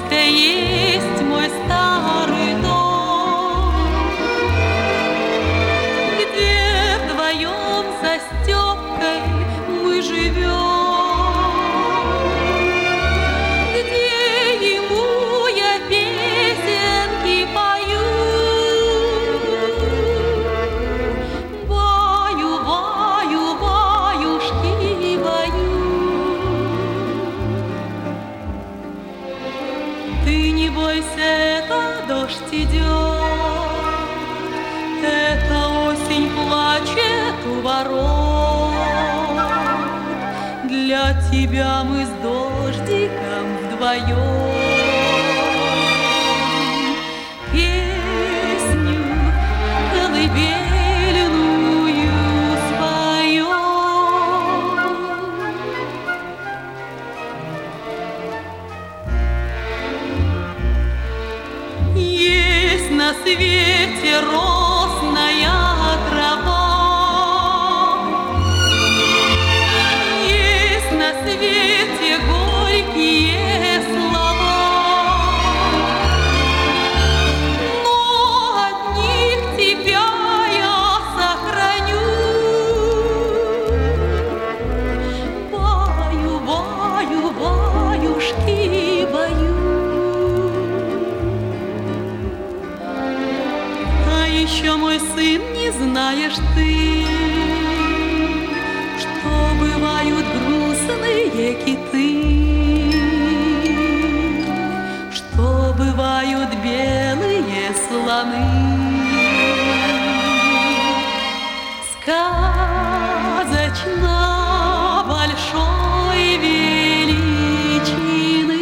Хрущевской есть мой старый дом, где вдвоем со Степкой мы живем, где ему я песенки пою. Баю, баю, баюшки, баю. Ты не бойся, это дождь идет, это осень плачет у ворот. Для тебя мы с дождиком вдвоем песню колыбельную споем. Есть на свете росная трава, есть на свете горькие слова, но одних тебя я сохраню. Баю, баю, баюшки, баю. А еще, мой сын, не знаешь ты, что бывают грустные киты, что бывают белые слоны. Сказочно большой величины.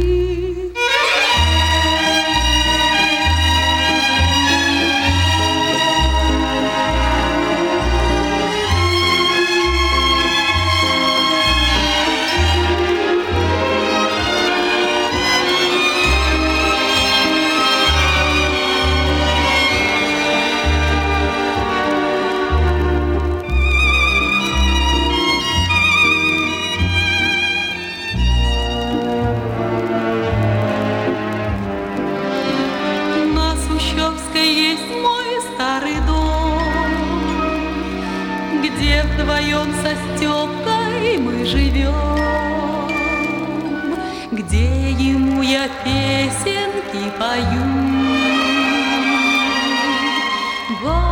На Сущевской есть мой старый дом, где вдвоем со Степкой мы живем, где ему я песенки пою.